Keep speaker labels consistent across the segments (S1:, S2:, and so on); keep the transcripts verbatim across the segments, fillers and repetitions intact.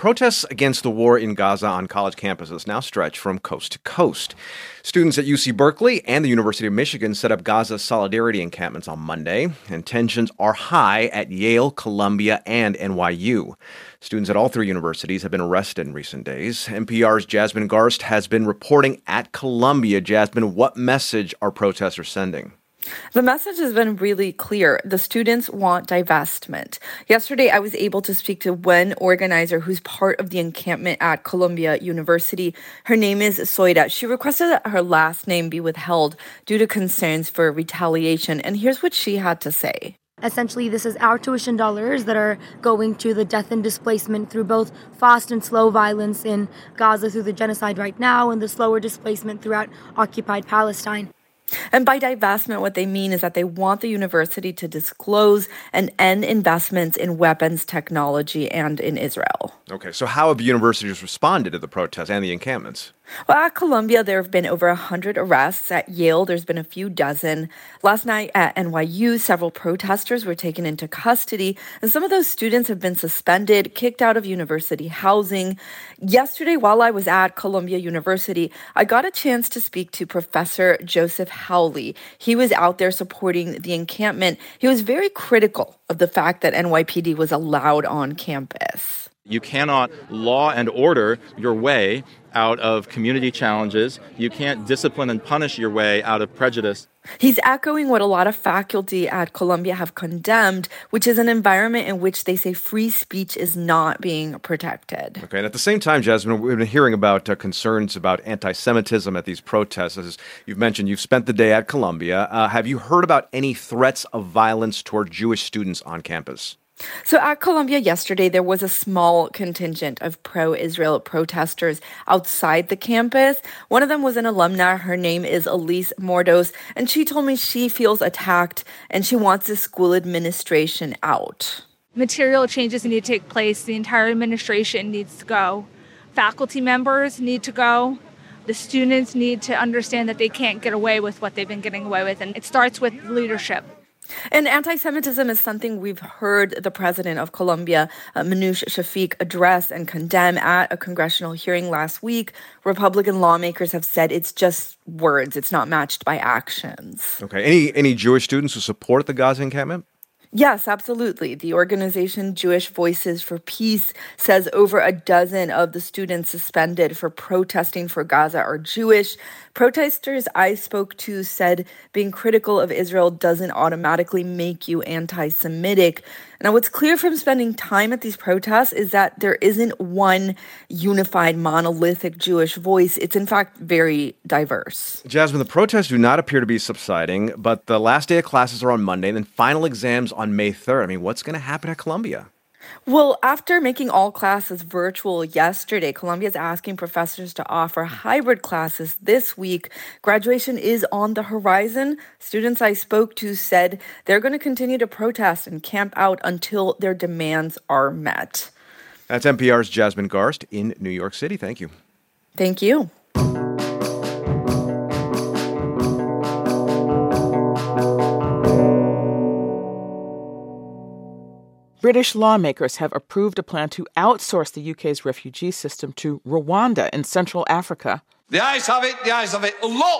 S1: protests against the war in Gaza on college campuses now stretch from coast to coast. Students at U C Berkeley and the University of Michigan set up Gaza solidarity encampments on Monday, and tensions are high at Yale, Columbia, and N Y U. Students at all three universities have been arrested in recent days. N P R's Jasmine Garst has been reporting at Columbia. Jasmine, what message are protesters sending?
S2: The message has been really clear. The students want divestment. Yesterday, I was able to speak to one organizer who's part of the encampment at Columbia University. Her name is Soira. She requested that her last name be withheld due to concerns for retaliation. And here's what she had to say.
S3: Essentially, this is our tuition dollars that are going to the death and displacement through both fast and slow violence in Gaza through the genocide right now and the slower displacement throughout occupied Palestine.
S2: And by divestment, what they mean is that they want the university to disclose and end investments in weapons technology and in Israel.
S1: Okay, so how have universities responded to the protests and the encampments?
S2: Well, at Columbia, there have been over one hundred arrests. At Yale, there's been a few dozen. Last night at N Y U, several protesters were taken into custody, and some of those students have been suspended, kicked out of university housing. Yesterday, while I was at Columbia University, I got a chance to speak to Professor Joseph Howley. He was out there supporting the encampment. He was very critical of the fact that N Y P D was allowed on campus.
S4: You cannot law and order your way out of community challenges. You can't discipline and punish your way out of prejudice.
S2: He's echoing what a lot of faculty at Columbia have condemned, which is an environment in which they say free speech is not being protected.
S1: Okay, and at the same time, Jasmine, we've been hearing about uh, concerns about anti-Semitism at these protests. As you've mentioned, you've spent the day at Columbia. Uh, have you heard about any threats of violence toward Jewish students on campus?
S2: So at Columbia yesterday, there was a small contingent of pro-Israel protesters outside the campus. One of them was an alumna. Her name is Elise Mordos, and she told me she feels attacked and she wants the school administration out.
S5: Material changes need to take place. The entire administration needs to go. Faculty members need to go. The students need to understand that they can't get away with what they've been getting away with, and it starts with leadership.
S2: And anti-Semitism is something we've heard the president of Columbia, uh, Manoush Shafiq, address and condemn at a congressional hearing last week. Republican lawmakers have said it's just words. It's not matched by actions.
S1: Okay. Any any Jewish students who support the Gaza encampment?
S2: Yes, absolutely. The organization Jewish Voices for Peace says over a dozen of the students suspended for protesting for Gaza are Jewish. Protesters I spoke to said being critical of Israel doesn't automatically make you anti-Semitic. Now, what's clear from spending time at these protests is that there isn't one unified, monolithic Jewish voice. It's, in fact, very diverse.
S1: Jasmine, the protests do not appear to be subsiding, but the last day of classes are on Monday, and then final exams on May third. I mean, what's going to happen at Columbia?
S2: Well, after making all classes virtual yesterday, Columbia is asking professors to offer hybrid classes this week. Graduation is on the horizon. Students I spoke to said they're going to continue to protest and camp out until their demands are met.
S1: That's N P R's Jasmine Garst in New York City. Thank you.
S2: Thank you.
S6: British lawmakers have approved a plan to outsource the U K's refugee system to Rwanda in Central Africa.
S7: The ayes have it, the ayes have it. Look!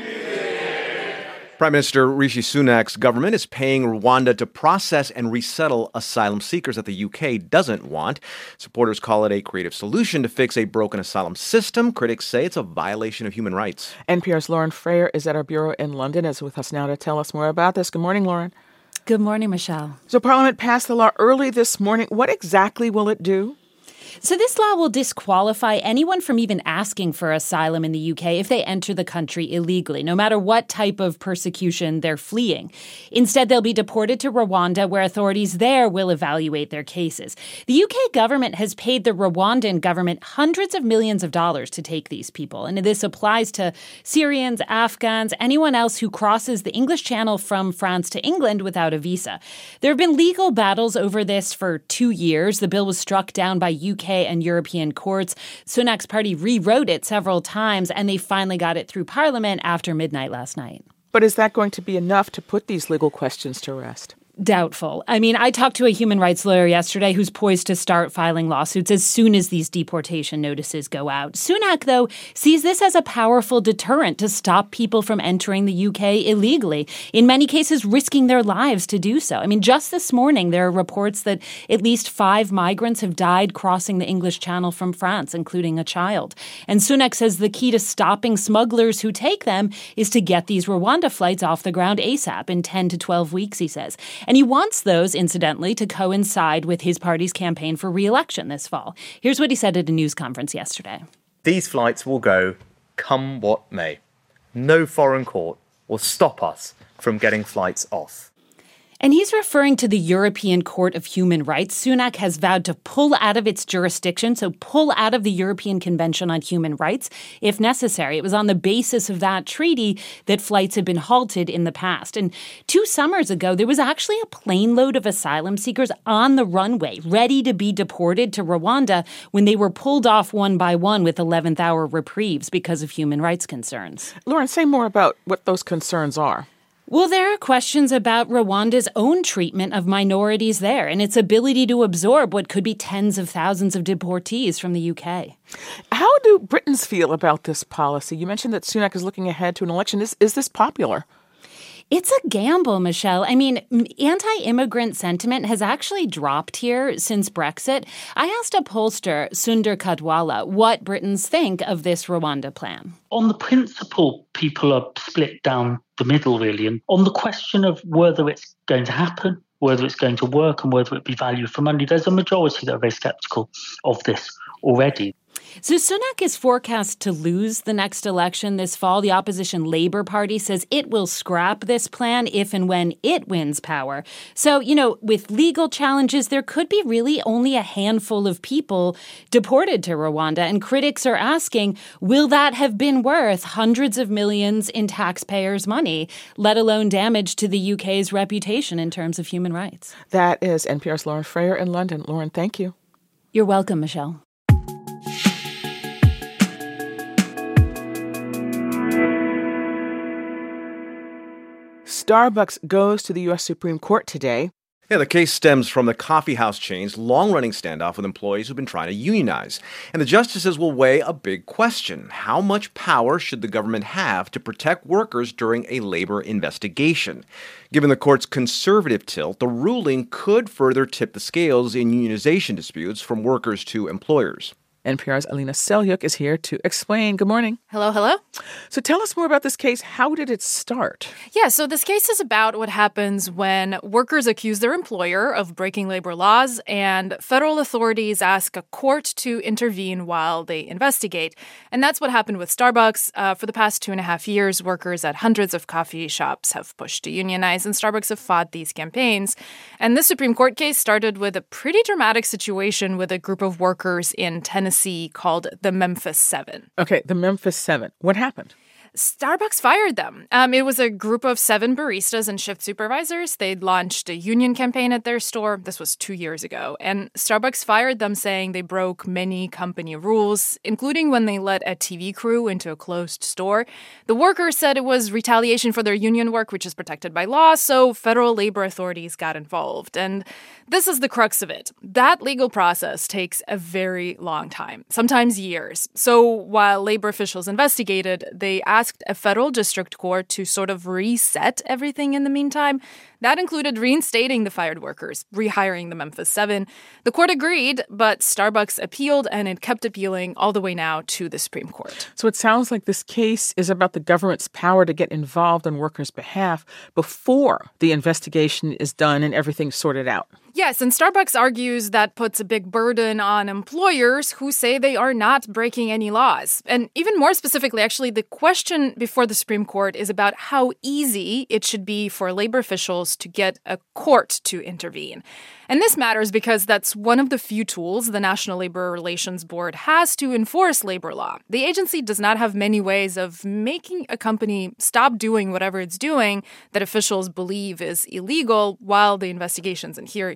S1: Prime Minister Rishi Sunak's government is paying Rwanda to process and resettle asylum seekers that the U K doesn't want. Supporters call it a creative solution to fix a broken asylum system. Critics say it's a violation of human rights.
S6: N P R's Lauren Frayer is at our bureau in London, is with us now to tell us more about this. Good morning, Lauren.
S8: Good morning, Michelle.
S6: So Parliament passed the law early this morning. What exactly will it do?
S8: So this law will disqualify anyone from even asking for asylum in the U K if they enter the country illegally, no matter what type of persecution they're fleeing. Instead, they'll be deported to Rwanda, where authorities there will evaluate their cases. The U K government has paid the Rwandan government hundreds of millions of dollars to take these people. And this applies to Syrians, Afghans, anyone else who crosses the English Channel from France to England without a visa. There have been legal battles over this for two years. The bill was struck down by U K and European courts. Sunak's party rewrote it several times, and they finally got it through Parliament after midnight last night.
S6: But is that going to be enough to put these legal questions to rest?
S8: Doubtful. I mean, I talked to a human rights lawyer yesterday who's poised to start filing lawsuits as soon as these deportation notices go out. Sunak, though, sees this as a powerful deterrent to stop people from entering the U K illegally, in many cases risking their lives to do so. I mean, just this morning, there are reports that at least five migrants have died crossing the English Channel from France, including a child. And Sunak says the key to stopping smugglers who take them is to get these Rwanda flights off the ground ASAP in ten to twelve weeks, he says. And he wants those, incidentally, to coincide with his party's campaign for re-election this fall. Here's what he said at a news conference yesterday.
S9: These flights will go come what may. No foreign court will stop us from getting flights off.
S8: And he's referring to the European Court of Human Rights. Sunak has vowed to pull out of its jurisdiction, so pull out of the European Convention on Human Rights if necessary. It was on the basis of that treaty that flights had been halted in the past. And two summers ago, there was actually a plane load of asylum seekers on the runway, ready to be deported to Rwanda when they were pulled off one by one with eleventh hour reprieves because of human rights concerns.
S6: Lauren, say more about what those concerns are.
S8: Well, there are questions about Rwanda's own treatment of minorities there and its ability to absorb what could be tens of thousands of deportees from the U K.
S6: How do Britons feel about this policy? You mentioned that Sunak is looking ahead to an election. Is, is this popular?
S8: It's a gamble, Michelle. I mean, anti-immigrant sentiment has actually dropped here since Brexit. I asked a pollster, Sundar Kadwala, what Britons think of this Rwanda plan.
S10: On the principle, people are split down the middle, really. And on the question of whether it's going to happen, whether it's going to work and whether it be value for money, there's a majority that are very sceptical of this already.
S8: So Sunak is forecast to lose the next election this fall. The opposition Labour Party says it will scrap this plan if and when it wins power. So, you know, with legal challenges, there could be really only a handful of people deported to Rwanda. And critics are asking, will that have been worth hundreds of millions in taxpayers' money, let alone damage to the U K's reputation in terms of human rights?
S6: That is N P R's Lauren Frayer in London. Lauren, thank you.
S8: You're welcome, Michelle.
S6: Starbucks goes to the U S Supreme Court today.
S1: Yeah, the case stems from the coffeehouse chain's long-running standoff with employees who've been trying to unionize. And the justices will weigh a big question. How much power should the government have to protect workers during a labor investigation? Given the court's conservative tilt, the ruling could further tip the scales in unionization disputes from workers to employers.
S6: N P R's Alina Selyuk is here to explain. Good morning.
S11: Hello, hello.
S6: So tell us more about this case. How did it start?
S11: Yeah, so this case is about what happens when workers accuse their employer of breaking labor laws and federal authorities ask a court to intervene while they investigate. And that's what happened with Starbucks. Uh, for the past two and a half years, workers at hundreds of coffee shops have pushed to unionize, and Starbucks have fought these campaigns. And this Supreme Court case started with a pretty dramatic situation with a group of workers in Tennessee called the Memphis Seven.
S6: Okay, the Memphis Seven. What happened?
S11: Starbucks fired them. Um, it was a group of seven baristas and shift supervisors. They'd launched a union campaign at their store. This was two years ago. And Starbucks fired them, saying they broke many company rules, including when they let a T V crew into a closed store. The workers said it was retaliation for their union work, which is protected by law, so federal labor authorities got involved. And this is the crux of it. That legal process takes a very long time, sometimes years. So while labor officials investigated, they asked asked a federal district court to sort of reset everything in the meantime. That included reinstating the fired workers, rehiring the Memphis Seven. The court agreed, but Starbucks appealed, and it kept appealing all the way now to the Supreme Court.
S6: So it sounds like this case is about the government's power to get involved on workers' behalf before the investigation is done and everything's sorted out.
S11: Yes, and Starbucks argues that puts a big burden on employers who say they are not breaking any laws. And even more specifically, actually, the question before the Supreme Court is about how easy it should be for labor officials to get a court to intervene. And this matters because that's one of the few tools the National Labor Relations Board has to enforce labor law. The agency does not have many ways of making a company stop doing whatever it's doing that officials believe is illegal while the investigations and hearings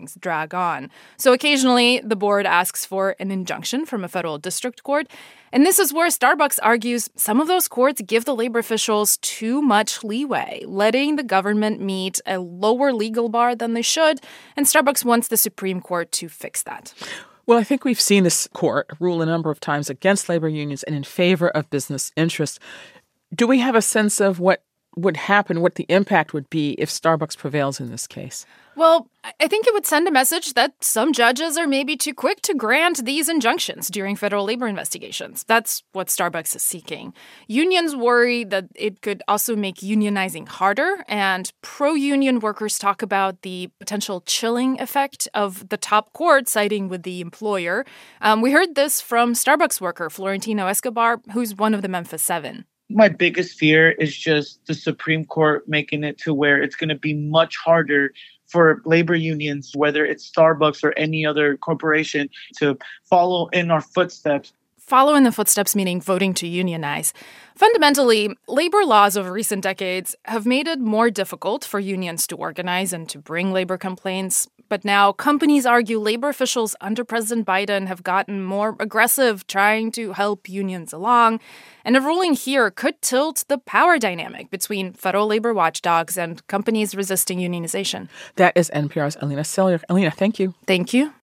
S11: hearings drag on. So occasionally, the board asks for an injunction from a federal district court. And this is where Starbucks argues some of those courts give the labor officials too much leeway, letting the government meet a lower legal bar than they should. And Starbucks wants the Supreme Court to fix that.
S6: Well, I think we've seen this court rule a number of times against labor unions and in favor of business interests. Do we have a sense of what would happen, what the impact would be if Starbucks prevails in this case?
S11: Well, I think it would send a message that some judges are maybe too quick to grant these injunctions during federal labor investigations. That's what Starbucks is seeking. Unions worry that it could also make unionizing harder, and pro-union workers talk about the potential chilling effect of the top court siding with the employer. Um, we heard this from Starbucks worker Florentino Escobar, who's one of the Memphis Seven.
S12: My biggest fear is just the Supreme Court making it to where it's going to be much harder for labor unions, whether it's Starbucks or any other corporation, to follow in our footsteps.
S11: Follow in the footsteps meaning voting to unionize. Fundamentally, labor laws over recent decades have made it more difficult for unions to organize and to bring labor complaints. But now companies argue labor officials under President Biden have gotten more aggressive trying to help unions along. And a ruling here could tilt the power dynamic between federal labor watchdogs and companies resisting unionization.
S6: That is N P R's Alina Selyukh. Alina, thank you.
S11: Thank you.